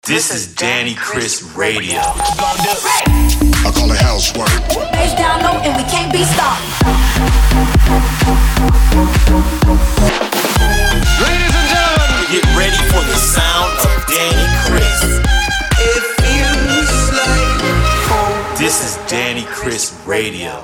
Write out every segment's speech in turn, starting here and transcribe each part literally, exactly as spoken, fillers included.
This is Danny Chris Radio. I call it housework. Face down low and we can't be stopped. Ladies and gentlemen, get ready for the sound of Danny Chris. It feels like home. This is Danny Chris Radio.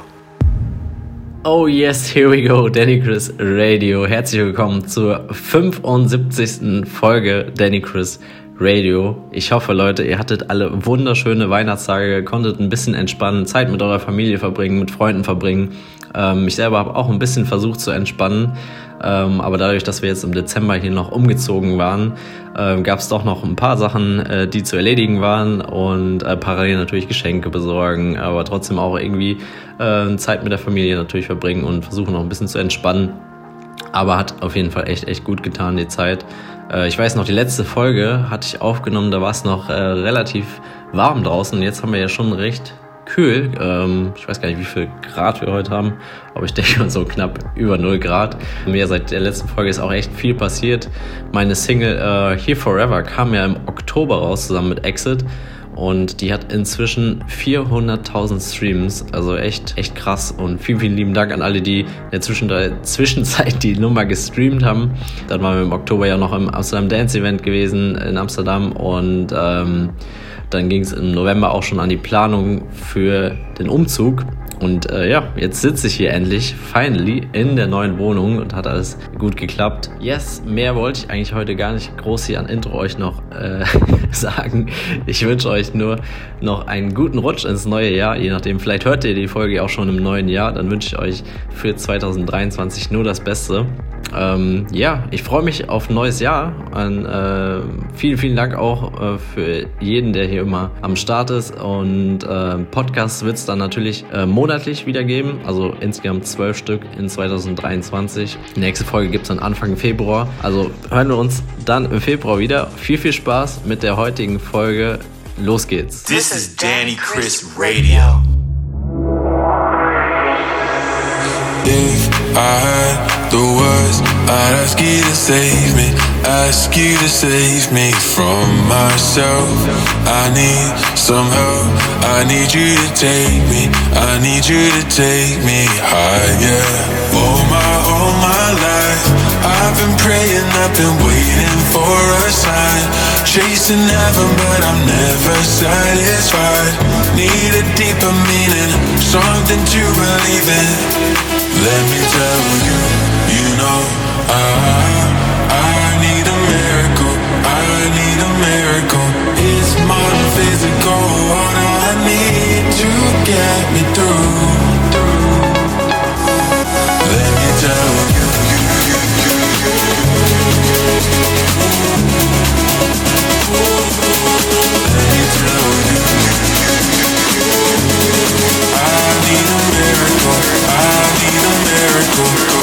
Oh yes, here we go, Danny Chris Radio. Herzlich willkommen zur fünfundsiebzigsten Folge Danny Chris Radio. Ich hoffe, Leute, ihr hattet alle wunderschöne Weihnachtstage, konntet ein bisschen entspannen, Zeit mit eurer Familie verbringen, mit Freunden verbringen. Ähm, ich selber habe auch ein bisschen versucht zu entspannen, ähm, aber dadurch, dass wir jetzt im Dezember hier noch umgezogen waren, ähm, gab es doch noch ein paar Sachen, äh, die zu erledigen waren und äh, parallel natürlich Geschenke besorgen, aber trotzdem auch irgendwie äh, Zeit mit der Familie natürlich verbringen und versuchen noch ein bisschen zu entspannen. Aber hat auf jeden Fall echt, echt gut getan, die Zeit. Äh, ich weiß noch, die letzte Folge hatte ich aufgenommen, da war es noch äh, relativ warm draußen. Jetzt haben wir ja schon recht kühl. Ähm, ich weiß gar nicht, wie viel Grad wir heute haben, aber ich denke mal so knapp über null Grad. Ja, seit der letzten Folge ist auch echt viel passiert. Meine Single äh, Here Forever kam ja im Oktober raus, zusammen mit Exit. Und die hat inzwischen vierhunderttausend Streams, also echt, echt krass. Und vielen, vielen lieben Dank an alle, die in der Zwischenzeit die Nummer gestreamt haben. Dann waren wir im Oktober ja noch im Amsterdam Dance Event gewesen in Amsterdam. Und ähm, dann ging es im November auch schon an die Planung für den Umzug. Und äh, ja, jetzt sitze ich hier endlich, finally, in der neuen Wohnung und hat alles gut geklappt. Yes, mehr wollte ich eigentlich heute gar nicht groß hier an Intro euch noch äh, sagen. Ich wünsche euch nur noch einen guten Rutsch ins neue Jahr. Je nachdem, vielleicht hört ihr die Folge auch schon im neuen Jahr. Dann wünsche ich euch für zwanzig dreiundzwanzig nur das Beste. Ähm, ja, ich freue mich auf ein neues Jahr. Und, äh, vielen, vielen Dank auch äh, für jeden, der hier immer am Start ist. Und äh, Podcasts wird es dann natürlich äh, monatlich wieder geben. Also insgesamt zwölf Stück in zwanzig dreiundzwanzig. Die nächste Folge gibt es dann Anfang Februar. Also hören wir uns dann im Februar wieder. Viel, viel Spaß mit der heutigen Folge. Los geht's. This is Danny Chris Radio. If I had the words, I'd ask you to save me, ask you to save me from myself. I need some help, I need you to take me, I need you to take me higher. All my, all my life, I've been praying, I've been waiting for a sign, chasing heaven but I'm never satisfied. Need a deeper meaning, something to believe in. Let me tell you, you know, I, I need a miracle, I need a miracle. It's more than physical, what I need to get me through. Let me tell you, let me tell you, I need a miracle, I need a miracle.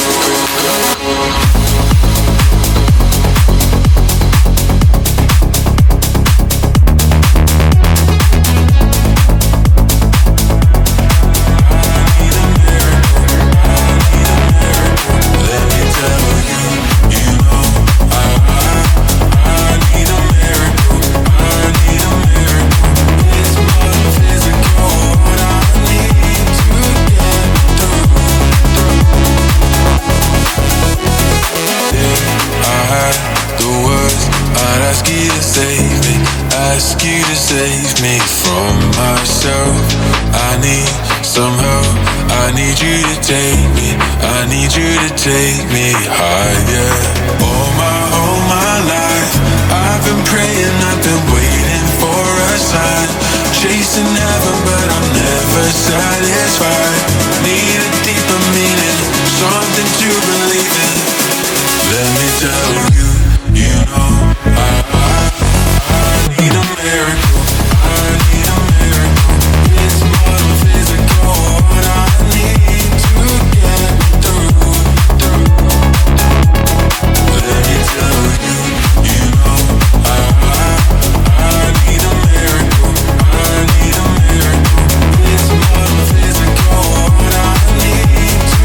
Save me from myself. I need some help, I need you to take me, I need you to take me higher. All my, all my life, I've been praying, I've been waiting for a sign, chasing heaven but I'm never satisfied. Need a deeper meaning, something to believe in. Let me tell you, you know, I, I, I need a miracle.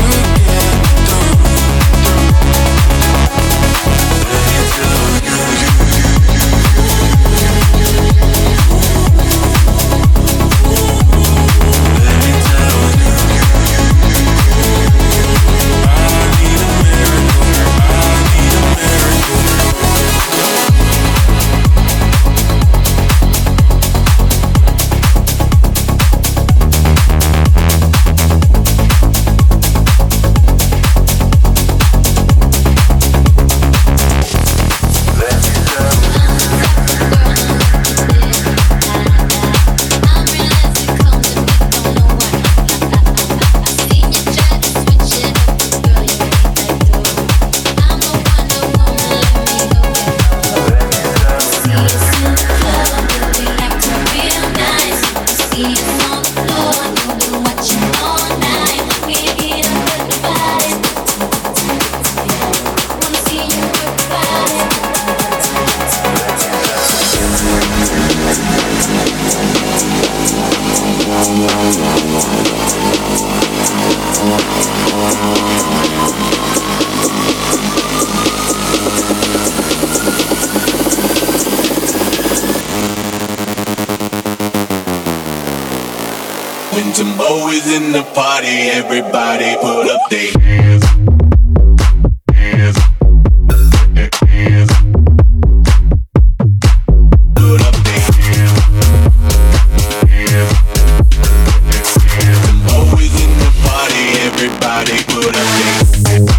You When Timbo is in the party, everybody put up their hands. Hands. Hands. Put up their hands. Hands. Hands. Timbo is in the party, everybody put up their hands.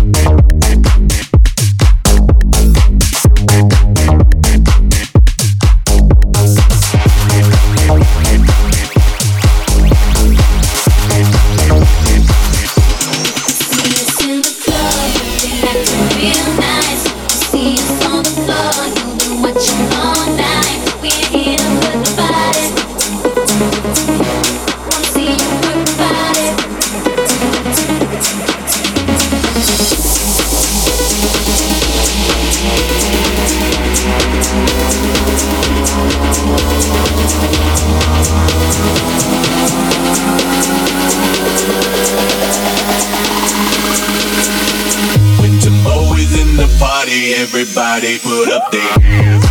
Everybody put up their hands.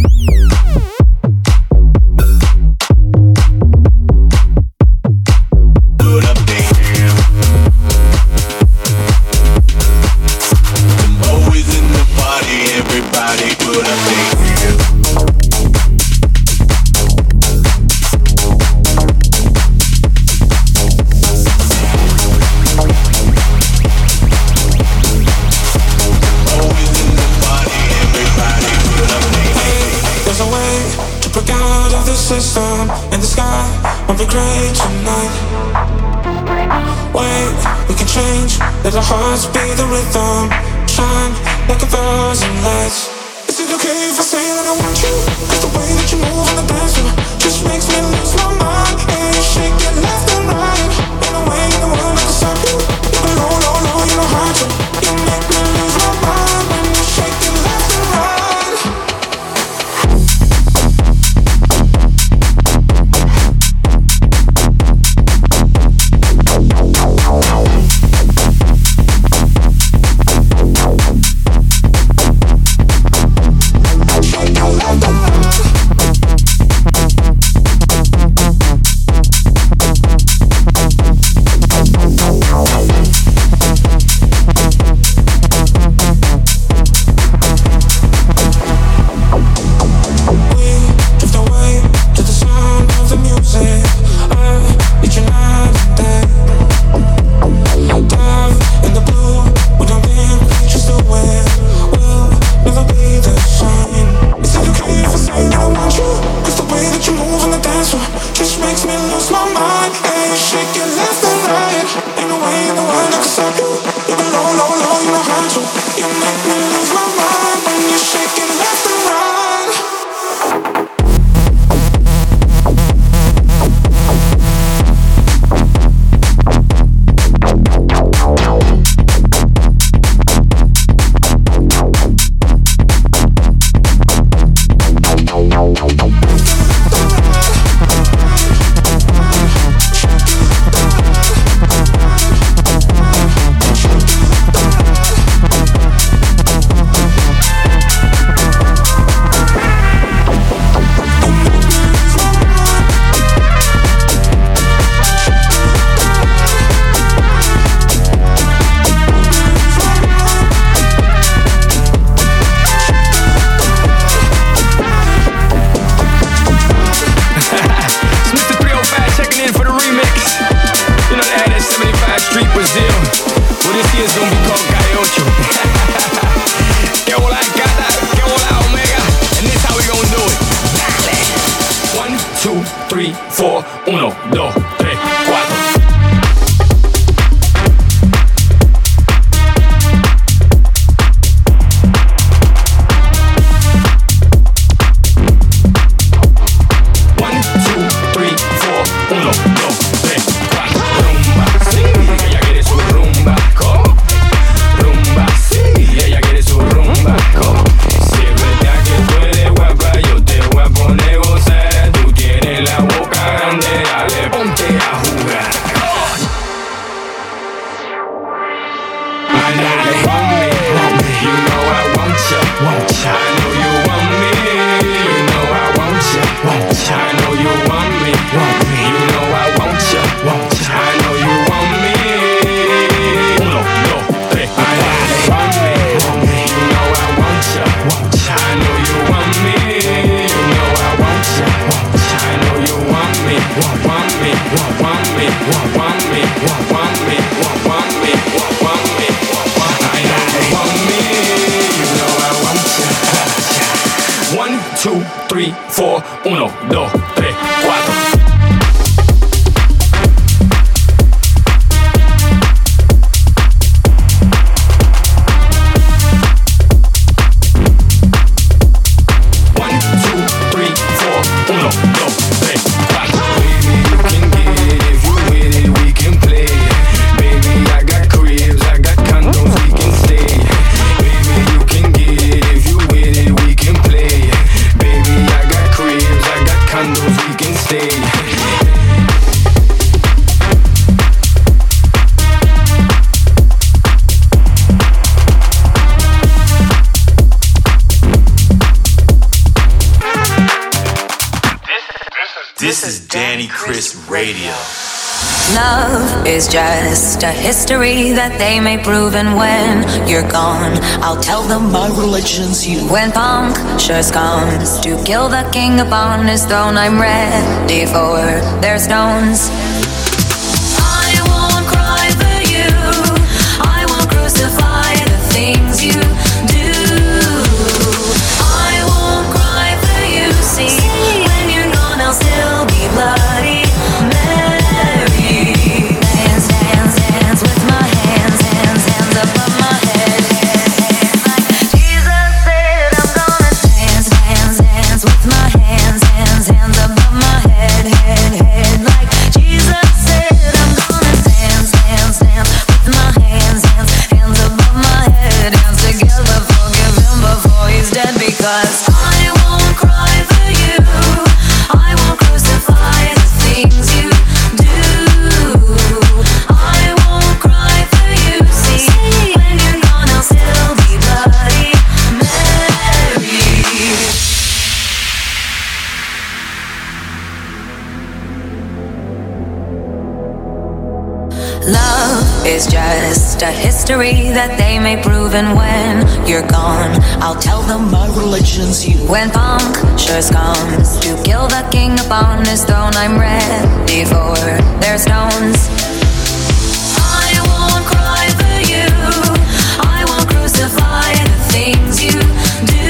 Put up their hands. Timbo is in the party, everybody put up their hands. System in the sky won't be great tonight. Wait, we can change. Let our hearts be the rhythm. Shine like a thousand lights. Is it okay if I say that I want you? Cause the way that you move on the dance floor just makes me lose my mind. And you shake it left and right. In a way, in the world I can stop you. You go low, low, low, you know how to. You make me lose my mind when you shake it left and right. Uno, dos, tres, cuatro. Tienes dos, tres, cuatro. This is Danny Chris Radio. Love is just a history that they may prove, and when you're gone, I'll tell them my religion's you. When punctures comes to kill the king upon his throne, I'm ready for their stones. I won't cry for you, I won't crucify the things you do. I won't cry for you, see, when you're gone I'll still be bloody Mary. Dance, dance, dance with my hands, hands, hands above my head, head, head. Like Jesus said, I'm gonna dance, dance, dance with my hands, hands, hands above my head, head, head. Like Jesus said, I'm gonna dance, dance, dance with my hands, hands, hands above my head. Dance together, forgive him before he's dead, because I won't cry for you, I won't crucify the things you do. I won't cry for you, see, when you're gone I'll still be bloody Mary. Love is just a history that they may prove, and when you're gone I'll tell them my religion's you. When punctures comes to kill the king upon his throne, I'm ready for their stones. I won't cry for you, I won't crucify the things you do.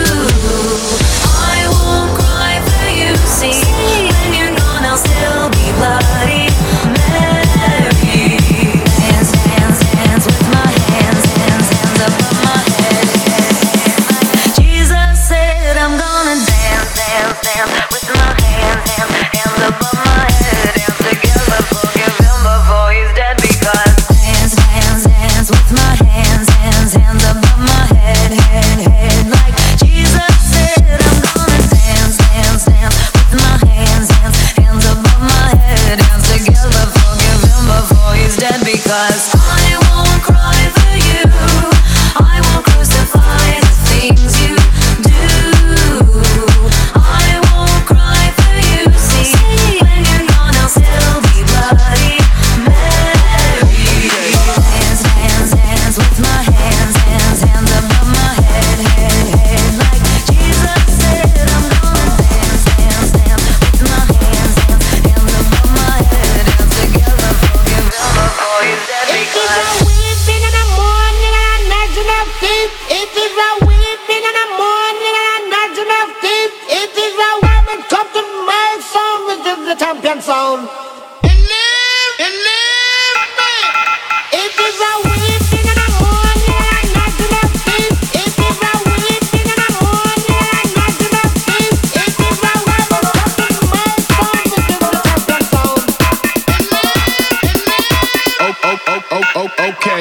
I won't cry for you, see, when you're gone I'll still be bloody Mary. Dance, dance, dance with my hands, hands, hands above my head, head, head. Like Jesus said, I'm gonna dance, dance, dance with my hands, hands, hands above my head. Dance together, forgive him before he's dead, because dance, dance, dance with my hands, hands, hands above my head, head, head. Like Jesus said, I'm gonna dance, dance, dance with my hands, hands, hands above my head. Dance together, forgive him before he's dead, because I won't cry for you, I won't crucify the things you do. I won't cry for you, see, when you're gone I'll still be bloody Mary. Dance, dance, dance with my hands, hands, hands above my head, head, head. Like Jesus said, I'm gonna dance, dance, dance with my hands, hands, hands above my head. Dance together, forgive him before he's dead, because weeping in the morning and I'm not enough deep. It is a weeping in the morning and I'm not enough deep. It is a woman come to my song, this is the champion sound. And live, and live, man. It is a weeping in the morning and I'm not enough deep. It is a weeping in the morning and I'm not enough deep. It is a woman come to my song, this is the champion sound. And live, and live. Oh, oh, oh, oh, oh, okay.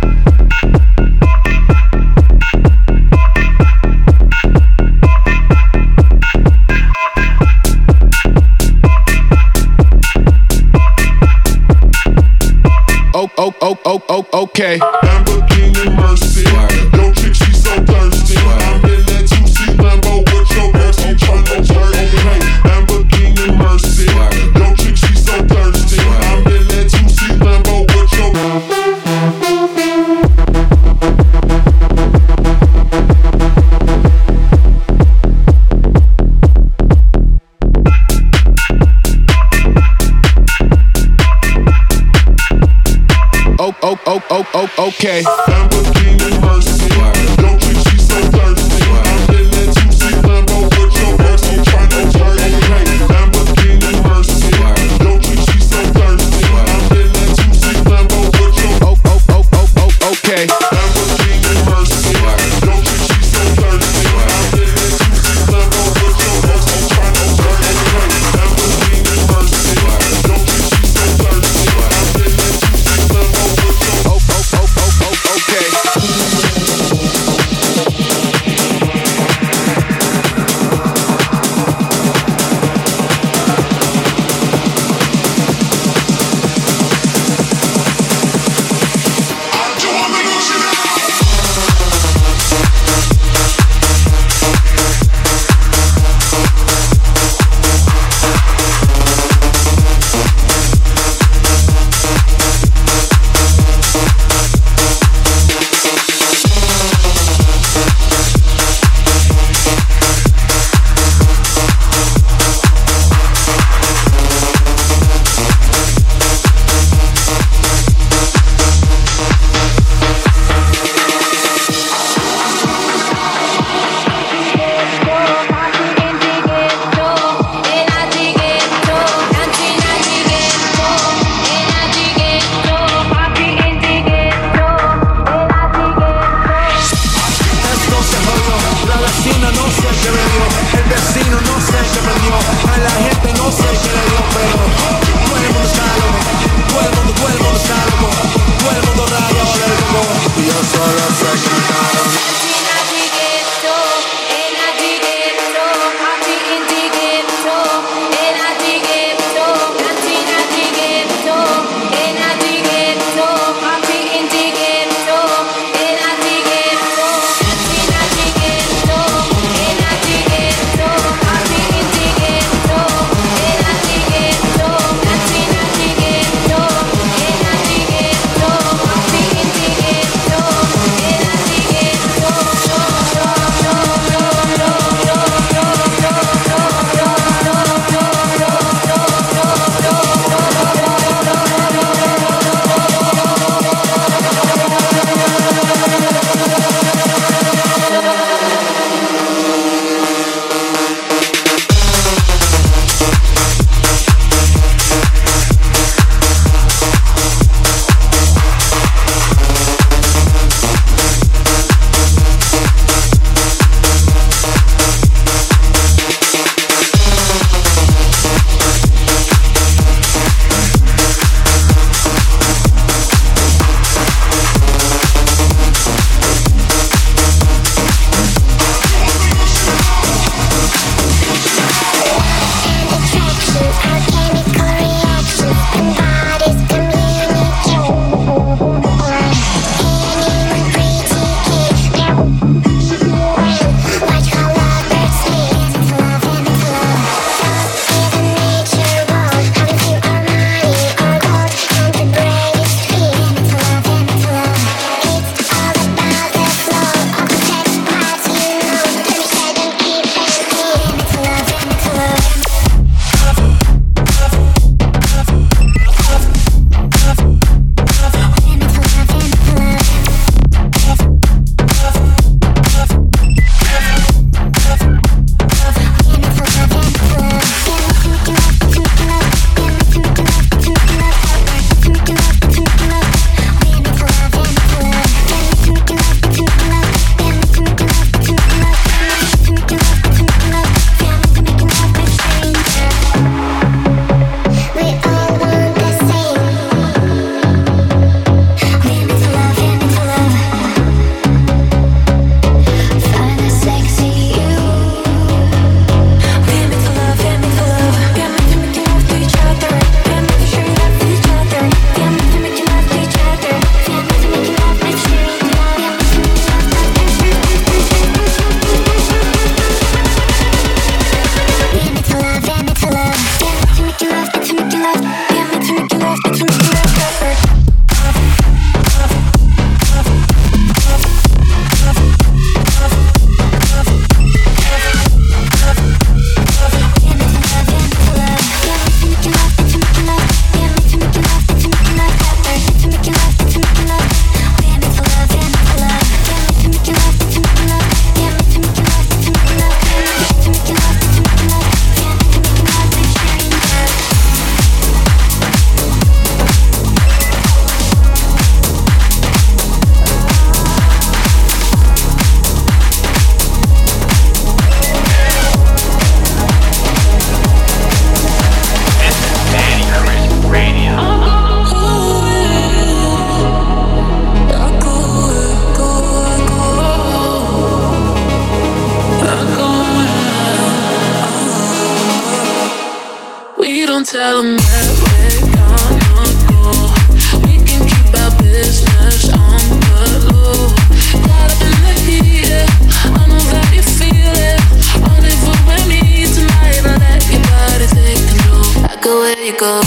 Oh, oh, oh, oh, oh, okay. Lamborghini Mercy. Yo, chick, she so thirsty. I'm in that two C Lambo with your bestie tryna turn me. Lamborghini Mercy. Yo, chick, she so thirsty. I'm in that two C Lambo with your Oh, oh, oh, oh, oh, okay. Lamborghini Mercy. Yo, chick, she so thirsty. I'm in that two C Lambo with your bestie tryna turn me. don't tell them where we're gonna go. We can keep our business on the low. Caught up in the heat, yeah. I know that you feel it. Only for with me tonight. I let your body take control. I go where you go.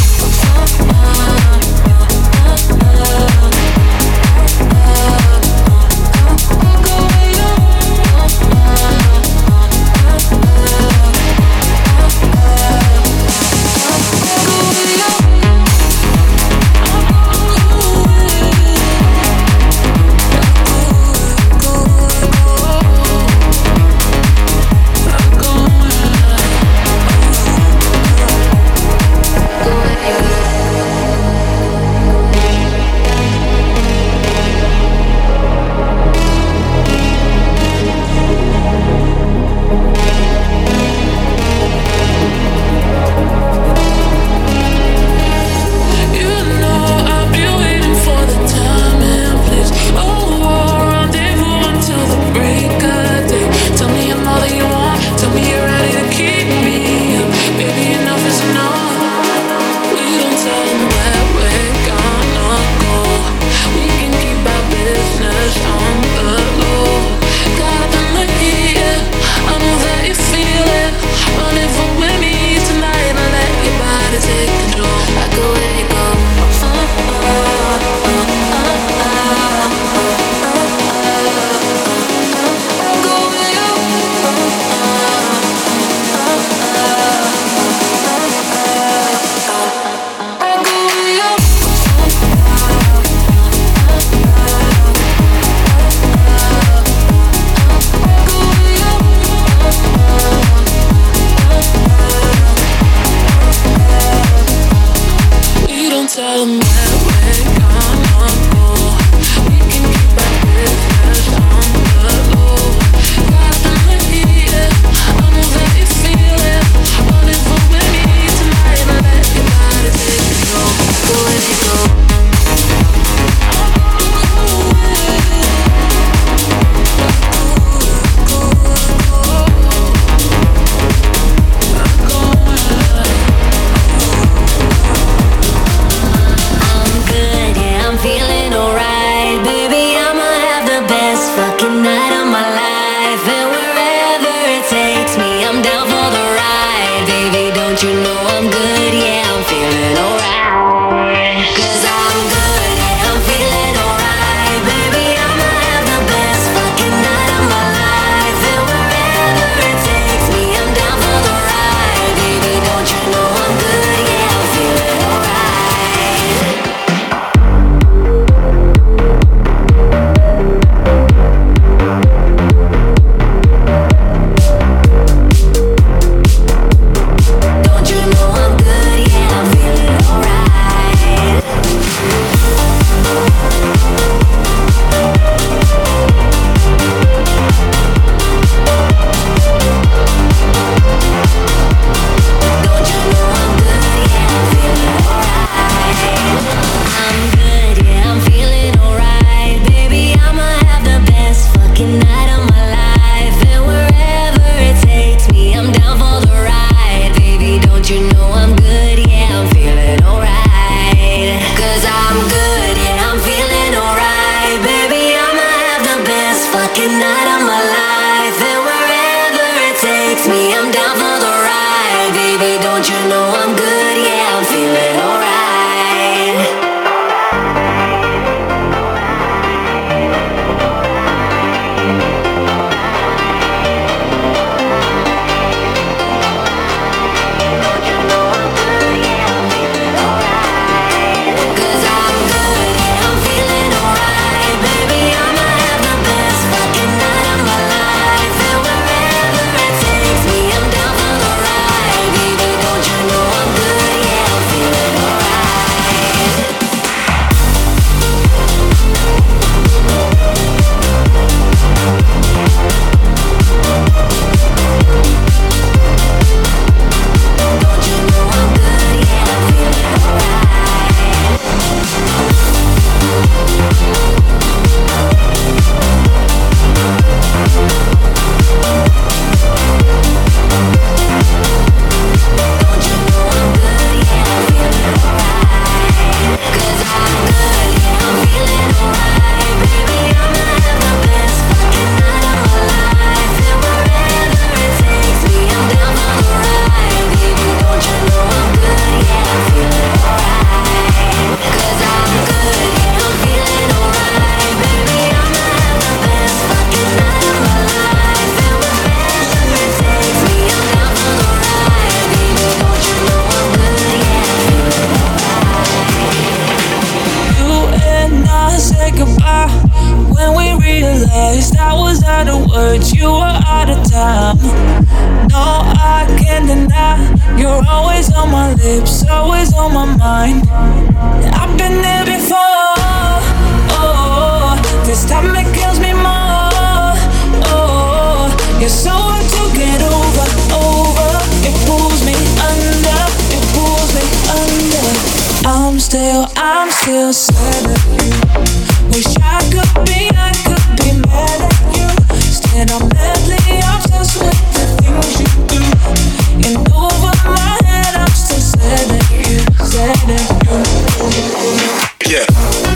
are the words, you were out of time. No, I can't deny, you're always on my lips, always on my mind. I've been there before, oh, this time it kills me more, oh, you're so hard to get over, over, it pulls me under, it pulls me under. I'm still, I'm still sad at you. Wish I could be, I could be mad at you. Instead I'm madly obsessed with the things you do. And over my head I'm still sad at you, sad at you. Yeah.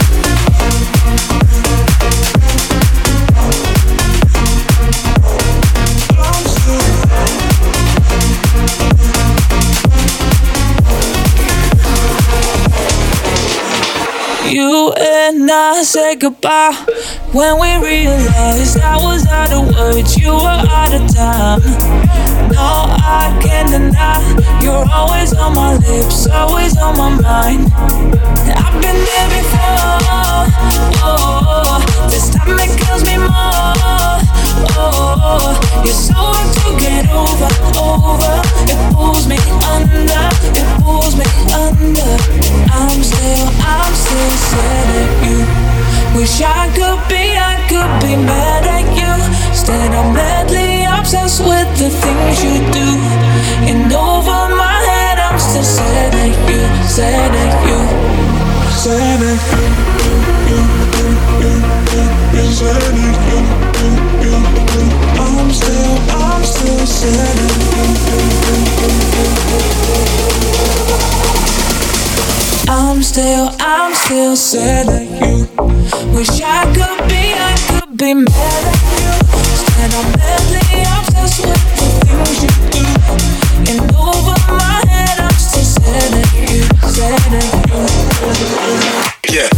You and I said goodbye when we realized I was out of words, you were out of time. No, I can't deny, you're always on my lips, always on my mind. I've been there before, oh, this time it kills me more, oh, you're so hard to get over, over, it pulls me under, it pulls me under. I'm still, I'm still sad at you. Wish I could be, I could be mad at you. Instead I'm madly obsessed with the things you do. And over my head I'm still sad at you, sad at you, sad at you, you, you, you, you, you, sad at you, you, you, you. I'm still, I'm still sad at you, you, you, you, you. I'm still, I'm still sad at you. Wish I could be, I could be mad at you. Instead I'm madly obsessed with the things you do. And over my head I'm still sad at you, sad at you. Yeah.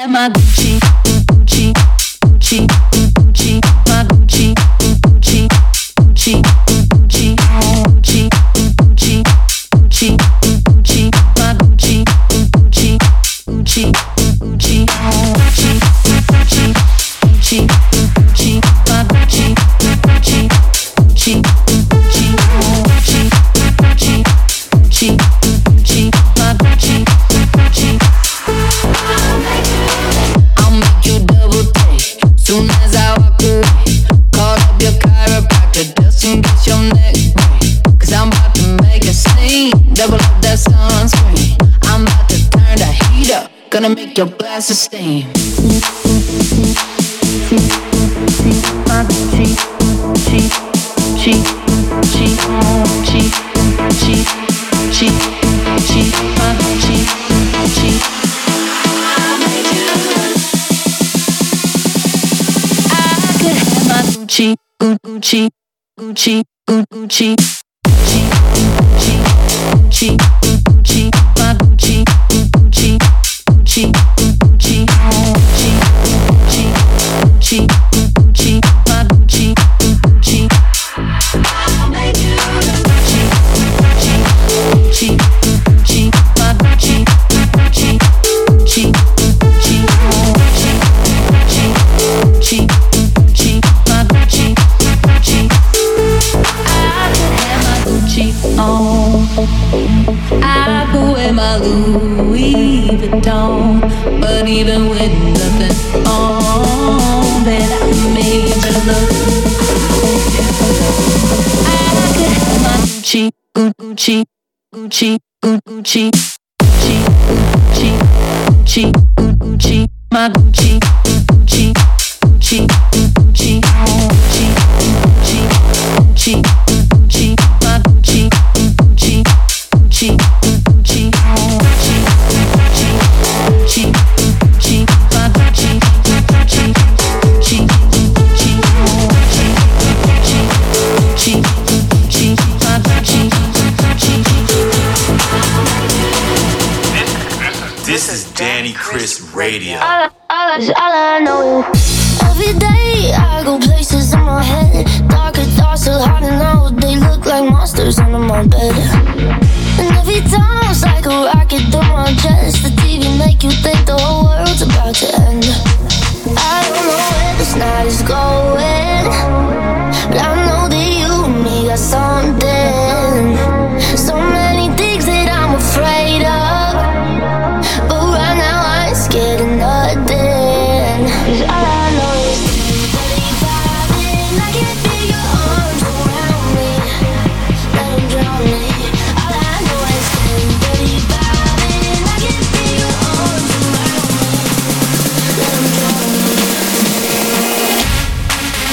have my Gucci, Gucci, Gucci, Gucci, my Gucci, Gucci, Gucci, Gucci, Gucci, Gucci, Gucci, Gucci, my Gucci, Gucci, Gucci, Gucci, Gucci, Gucci, Gucci, Gucci, my Gucci, Gucci, Gucci, Gucci, Gucci, Gucci, Gucci, Gucci, my Gucci, Gucci. I'll make you double take soon as I walk away. Call up your chiropractor just in case your neck break. Cause I'm about to make a scene, double up that sunscreen. I'm about to turn the heat up, gonna make your glasses steam. My Gucci, Gucci, Gucci, Gucci, Gucci, Gucci, Gucci, Gucci, my Gucci, Gucci. I could have my Gucci, Gucci, Gucci, Gucci, Gucci, Gucci, Gucci, Gucci, my Gucci, Gucci, Gucci, Gucci, Gucci, Gucci, Gucci, Gucci, my Gucci, Gucci. I'll make you Gucci, Gucci, Gucci, Gucci, my Gucci, Gucci, Gucci, Gucci, Gucci, Gucci, Gucci, my Gucci, Gucci. I could have my Gucci on. I could wear my Louis Vuitton, but even with nothing on, that I made you look. I could have my Gucci, Gucci, Gucci, Gucci, Gucci, Gucci, Gucci, Gucci, my Gucci, Gucci, Gucci, Gucci, Gucci, Gucci, Gucci, Gucci, my Gucci, Gucci, Gucci, Gucci, Gucci, Gucci, Gucci, Gucci, my Gucci, Gucci, Gucci, Gucci, Gucci, Gucci, my Gucci, Gucci. This is Danny Chris Radio. All, all, all I know is every day I go places in my head. Darker thoughts are hard to know. They look like monsters under my bed. And every time it's like a rocket through my chest. The T V make you think the whole world's about to end. I don't know where this night is going, but I know that you and me got something. So many things that I'm afraid of, but right now I ain't scared of nothing. 'Cause all I know is thirty-five and I can feel your arms around me. Let them drown me. All I know is thirty-five and I can feel your arms around me. Let them drown me.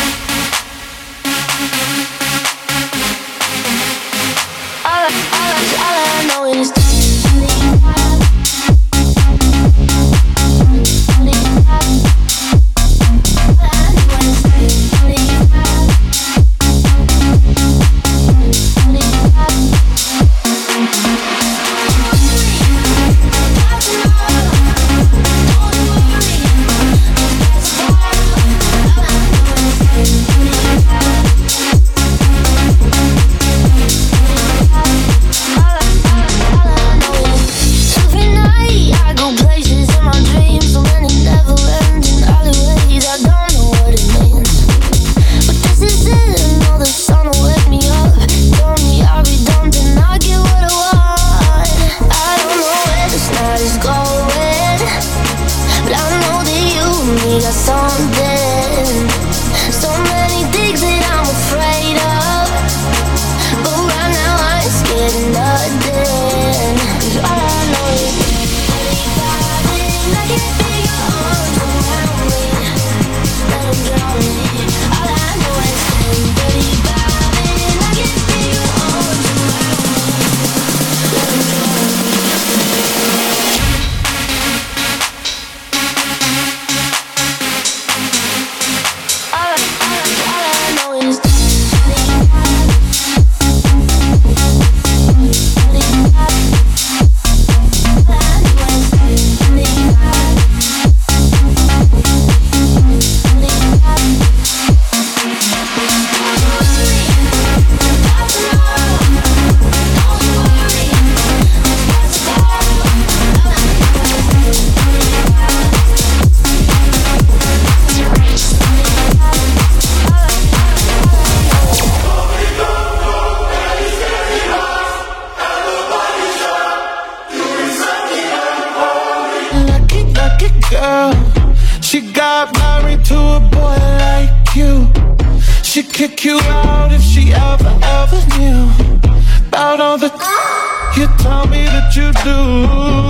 kick you out if she ever, ever knew about all the you tell me that you do.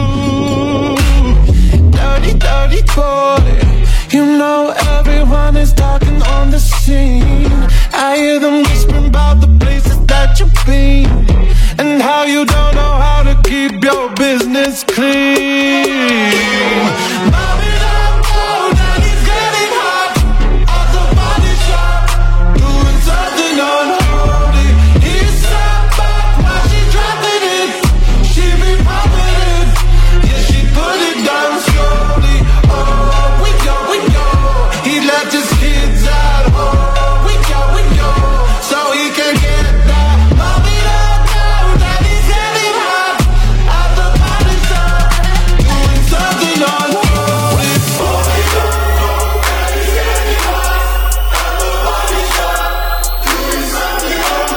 Dirty, dirty boy. You know everyone is talking on the scene. I hear them whispering about the places that you've been and how you don't know how to keep your business clean. Mommy, don't go, daddy's getting hot at the body shop, doing something unholy. He's sat back while she's dropping it. She be popping it, yeah, she put it down slowly. Oh, we go, we go. He left his kids at home. We go, we go, so he can get that. Mommy, don't go, daddy's getting hot at the body shop, doing something unholy. Mommy, don't go, daddy's getting hot at the body shop, doing something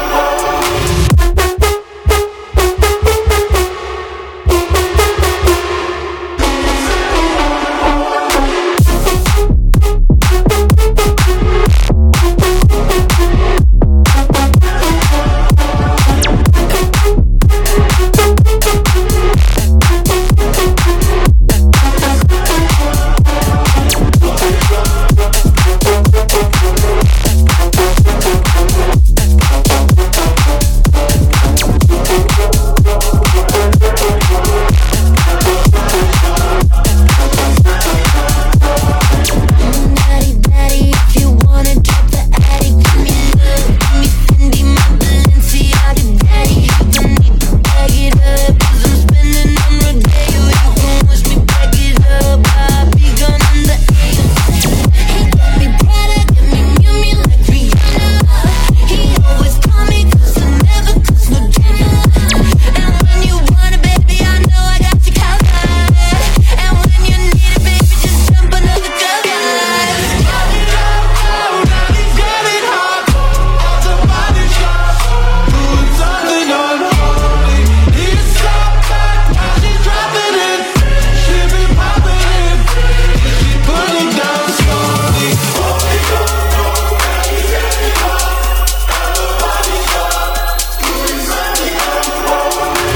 Daddy, daddy, if you wanna drop the attic, give me love, give me Fendi, my Balenciaga, daddy. You need to bag it up, 'cause I'm spending on Rodeo. You gon' watch me back it up, I be gone in the A M. He got me Prada, got me Miu Miu like Rihanna. He always call me 'cause I never cause no drama. And when you want it, baby, I know I got you covered. And when you need it, baby, just jump another cover. Mommy, don't go, daddy's getting hot at the body shop, doing something unholy. He's sat back while she's dropping it. She be popping it, yeah, she put it down slowly. Mommy, don't go, daddy's getting hot at the body shop, doing something unholy.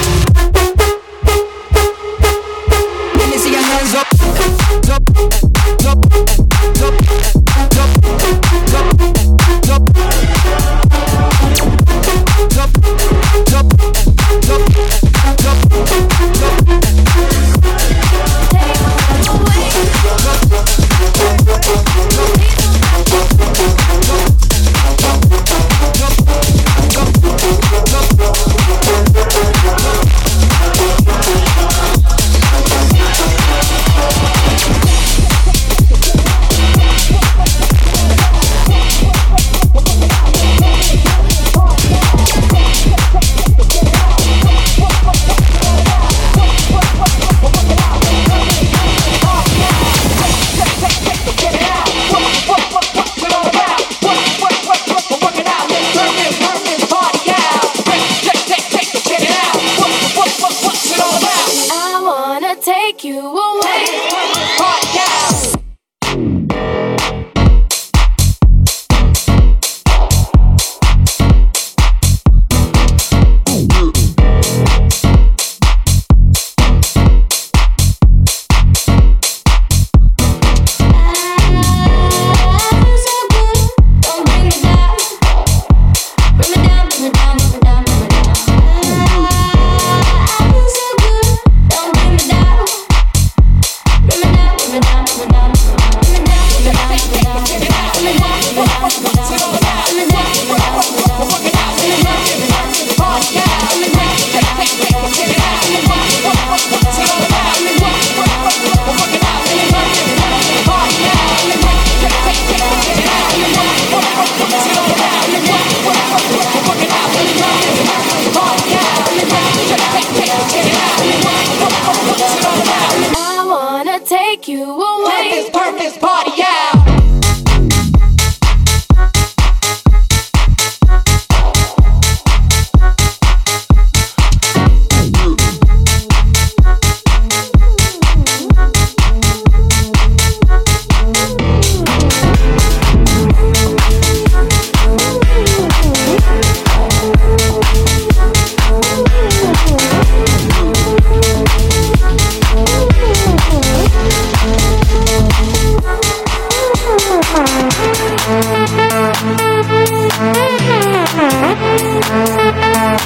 Let me see your hands up. I wanna take you away. Party out. I feel so good, don't bring me down.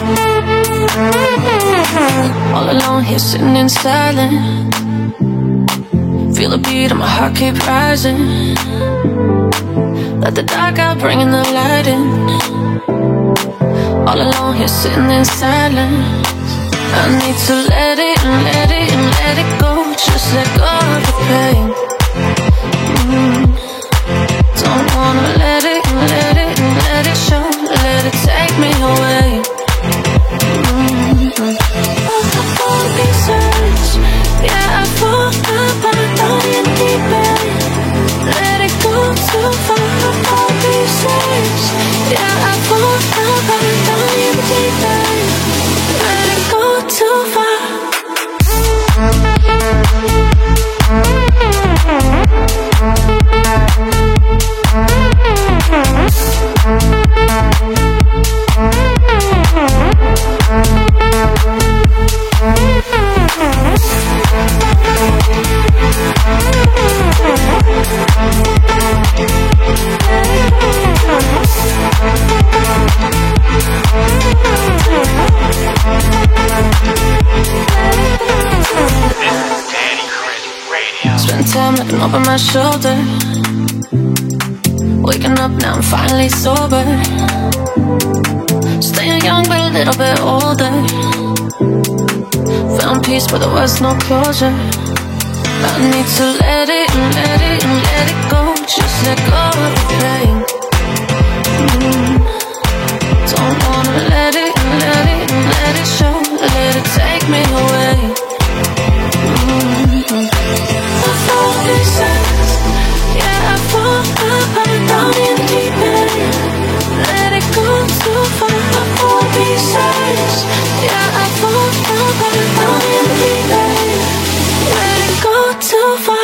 All alone here sitting in silence. Feel the beat of my heart keep rising. Let the dark out, bringing the light in. All alone here sitting in silence. I need to let it and let it and let it go. Just let go of the pain. mm. Don't wanna let it and let it and let it show. Let it take me away. mm. All pieces, yeah, I fall apart down in the deep end. Let it go too far. All pieces, yeah, I fall apart down in the deep end. Let it go too far. Spend time looking over my shoulder. Waking up now, I'm finally sober. Staying young but a little bit older. Found peace but there was no closure. I need to let it and let it and let it go. Just let go of the pain. mm. Don't wanna let it and let it and let it show. Let it take me away. mm-hmm. I fall pieces, yeah, I fall apart down in the deep end. Let it go too far. I fall pieces, yeah, I fall apart down in the deep end. Let it go too far.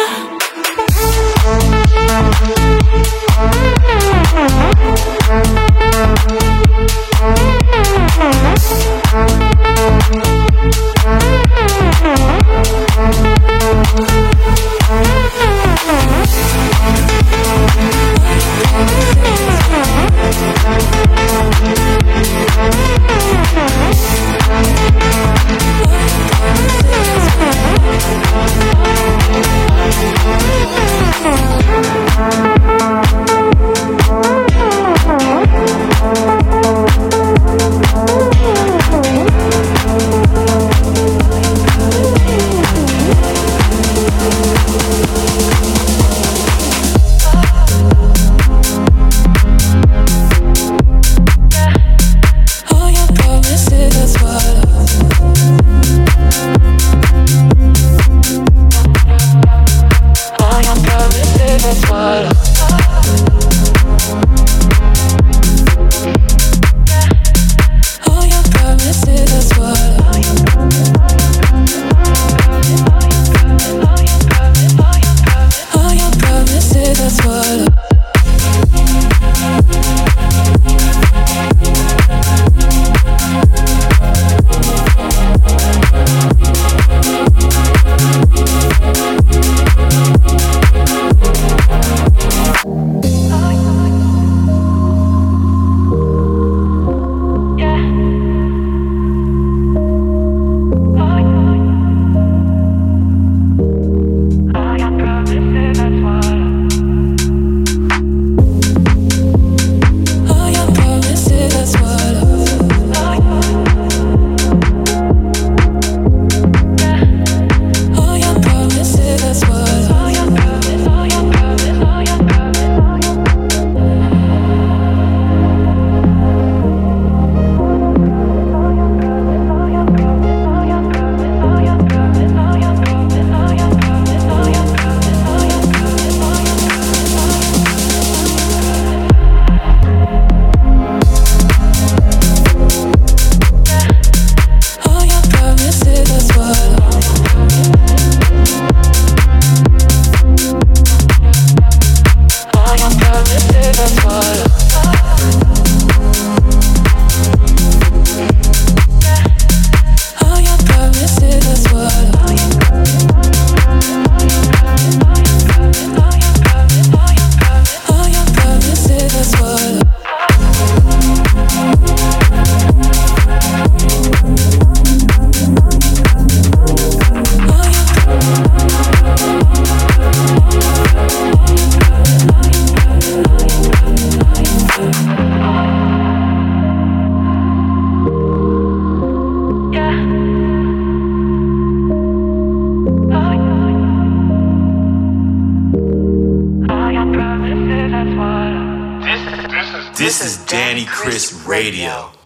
This is Danny Chris Radio.